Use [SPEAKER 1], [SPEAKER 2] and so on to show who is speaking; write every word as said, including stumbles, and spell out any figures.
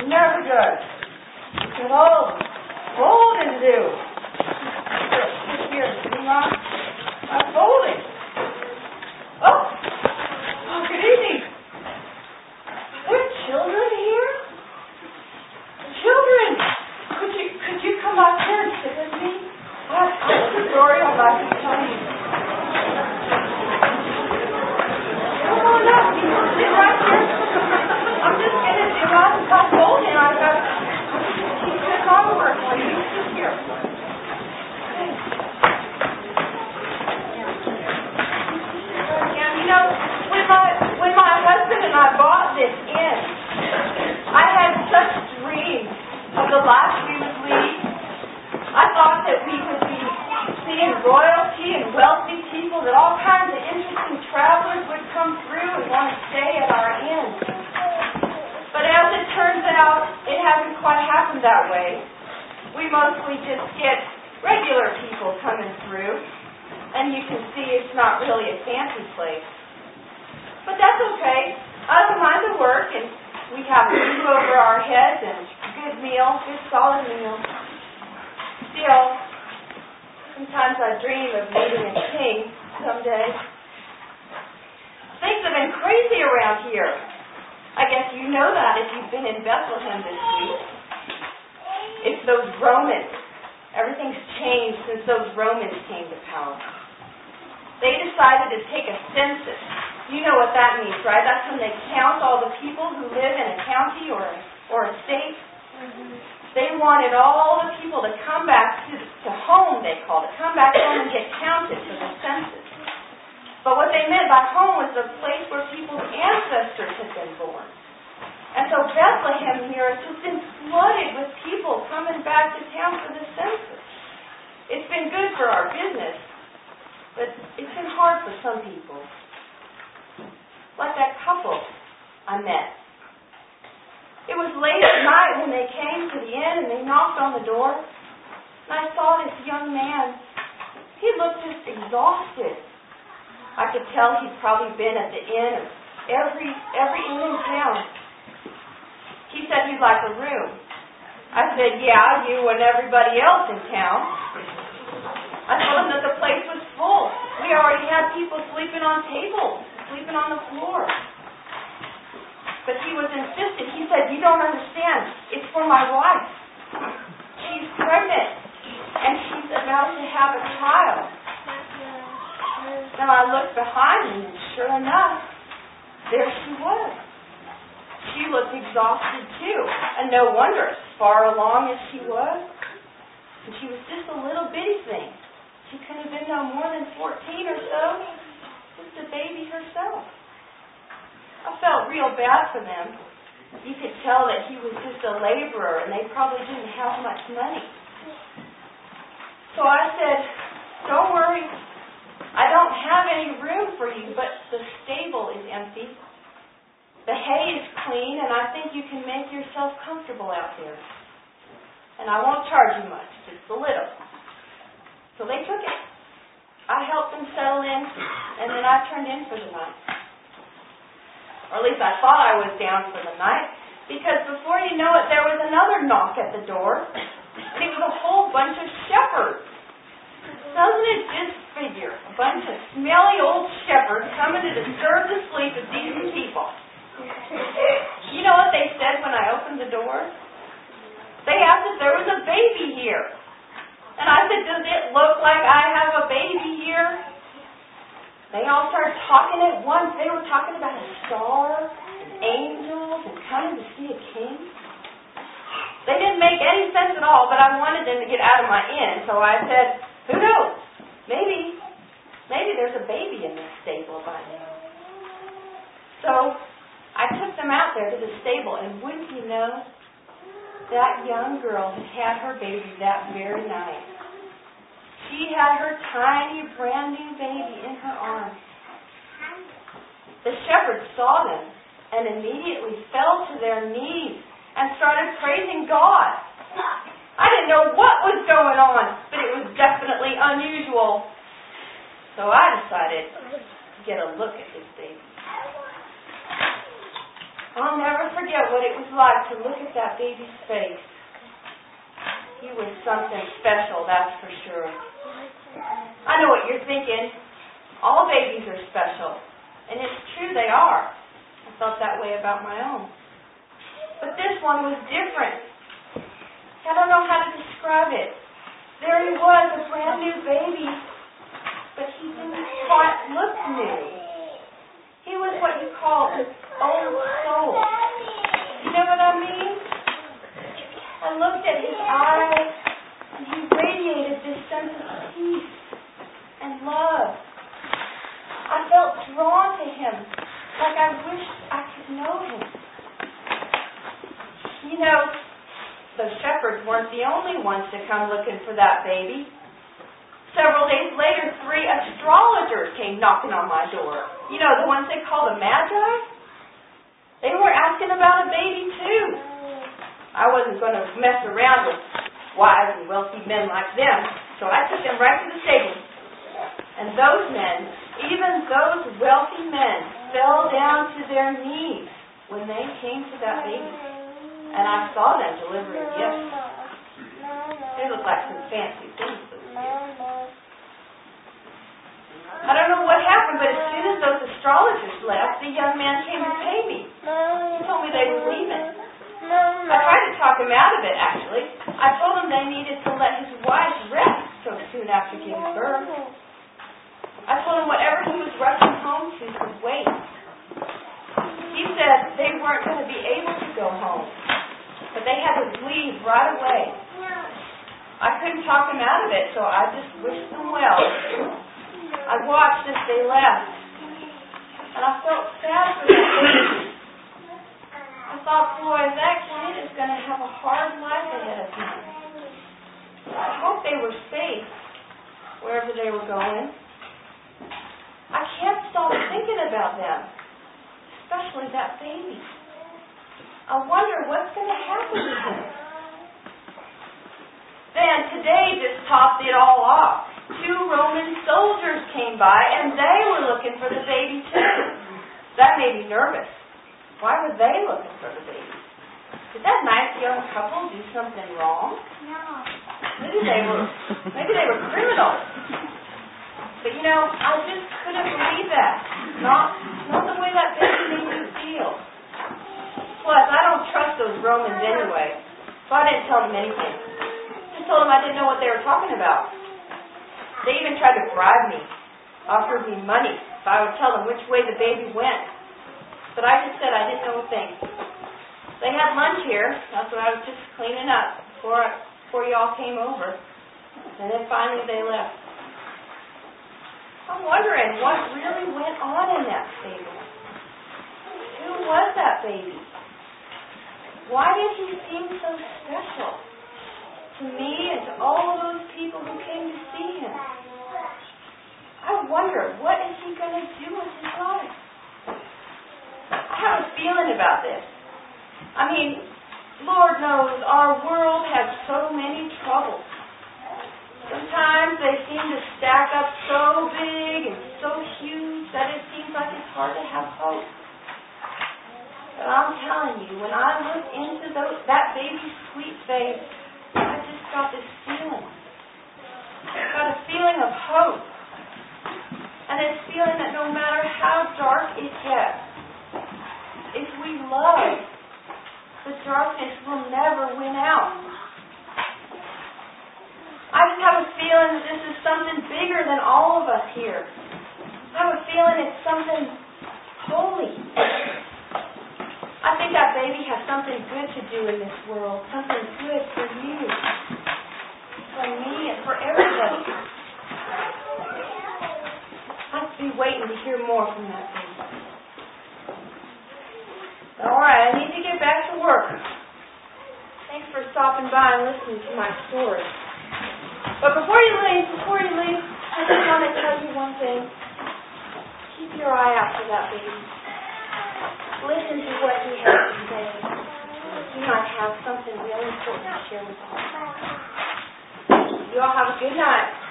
[SPEAKER 1] never does. It's all golden do. Here, see, Mom? I'm folding. Oh, oh, good evening. There children here? Children, could you could you come out here and sit with me? I have a story I'd like to tell you. Come on up. You can sit right here. I'm just going to do lots of top folding. I've got to keep this on work while you sit here. You know, when my when my husband and I bought this inn, I had such dreams of the life we would lead. I thought that we would be seeing royalty and wealthy people, that all kinds of interesting travelers would come through and want to stay at our inn. But as it turns out, it hasn't quite happened that way. We mostly just get regular people coming through, and you can see it's not really a fancy place. But that's okay. I don't mind the work, and we have a roof over our heads and good meal, good solid meal. Still, sometimes I dream of meeting a king someday. Things have been crazy around here. I guess you know that if you've been in Bethlehem this week. It's those Romans. Everything's changed since those Romans came to power. They decided to take a census. You know what that means, right? That's when they count all the people who live in a county or, or a state. Mm-hmm. They wanted all the people to come back to, to home, they called it. Come back home and get counted for the census. But what they meant by home was the place where people's ancestors had been born. And so Bethlehem here has just been flooded with people coming back to town for the census. It's been good for our business, but it's been hard for some people. Like that couple I met. It was late at night when they came to the inn and they knocked on the door. And I saw this young man. He looked just exhausted. I could tell he'd probably been at the inn of every every inn in town. He said he'd like a room. I said, yeah, you and everybody else in town. I told him that the place was full. We already had people sleeping on tables, sleeping on the floor. But he was insistent. He said, you don't understand. It's for my wife. She's pregnant, and she's about to have a child. Now I looked behind me, and sure enough, there she was. She looked exhausted too, and no wonder, as far along as she was. And she was just a little bitty thing. She couldn't have been no more than fourteen or so, just a baby herself. I felt real bad for them. You could tell that he was just a laborer, and they probably didn't have much money. So I said, don't worry. I don't have any room for you, but the stable is empty. The hay is clean, and I think you can make yourself comfortable out there. And I won't charge you much, just a little. So they took it. I helped them settle in, and then I turned in for the night. Or at least I thought I was down for the night, because before you know it, there was another knock at the door, and it was a whole bunch of shepherds. Doesn't it just figure? A bunch of smelly old shepherds coming to disturb the sleep of decent people. You know what they said when I opened the door? They asked if there was a baby here. And I said, does it look like I have a baby here? They all started talking at once. They were talking about a star and angels and coming to see a king. They didn't make any sense at all, but I wanted them to get out of my inn, so I said, who knows? Maybe, maybe there's a baby in this stable by now. So I took them out there to the stable, and wouldn't you know, that young girl had had her baby that very night. She had her tiny, brand new baby in her arms. The shepherds saw them and immediately fell to their knees and started praising God. I didn't know what was going on, but it was definitely unusual. So I decided to get a look at this baby. I'll never forget what it was like to look at that baby's face. He was something special, that's for sure. I know what you're thinking. All babies are special. And it's true, they are. I felt that way about my own. But this one was different. I don't know how to describe it. There he was, a brand new baby, but he didn't quite look new. He was what you call an old soul. You know what I mean? I looked at his eyes, and he radiated this sense of peace and love. I felt drawn to him, like I wished I could know him. You know, those shepherds weren't the only ones to come looking for that baby. Several days later, three astrologers came knocking on my door. You know, the ones they call the Magi? They were asking about a baby, too. I wasn't going to mess around with wise and wealthy men like them, so I took them right to the stable. And those men, even those wealthy men, fell down to their knees when they came to that baby. And I saw them delivering gifts. They looked like some fancy things, those gifts. I don't know what happened, but as soon as those astrologers left, the young man came to pay me. He told me they were leaving. I tried to talk him out of it, actually. I told him they needed to let his wife rest so soon after giving birth. I told him whatever he was rushing home to could wait. He said they weren't going to be able to go home, but they had to leave right away. I couldn't talk him out of it, so I just wished them well. I watched as they left, and I felt sad for that baby. I thought, boy, that kid is going to have a hard life ahead of him. I hope they were safe wherever they were going. I can't stop thinking about them, especially that baby. I wonder what's going to happen to him. Then today just topped it all off. Two Roman soldiers came by, and they were looking for the baby too. That made me nervous. Why were they looking for the baby? Did that nice young couple do something wrong? No. Maybe they were. Maybe they were criminals. But you know, I just couldn't believe that. Not, not the way that baby made me feel. Plus, I don't trust those Romans anyway, so I didn't tell them anything. Just told them I didn't know what they were talking about. They even tried to bribe me, offered me money if I would tell them which way the baby went. But I just said I didn't know a thing. They had lunch here. That's what I was just cleaning up before I, before y'all came over. And then finally they left. I'm wondering what really went on in that stable. Who was that baby? Why did he seem so special to me and to all of those people who came to see him? I wonder, what is he going to do with his life? I have a feeling about this. I mean, Lord knows our world has so many troubles. Sometimes they seem to stack up so big and so huge that it seems like it's hard to have hope. But I'm telling you, when I look into those, that baby's sweet face, I just got this feeling. I got a feeling of hope. And this feeling that no matter how dark it gets, if we love, the darkness will never win out. I just have a feeling that this is something bigger than all of us here. I have a feeling it's something holy. I think that baby has something good to do in this world, something good for you, for me, and for everybody. I'll be waiting to hear more from that baby. All right, I need to get back to work. Thanks for stopping by and listening to my story. But before you leave, before you leave, I just want to tell you one thing. Keep your eye out for that baby. Listen to what he has to say. He might have something really important to share with you. You all have a good night.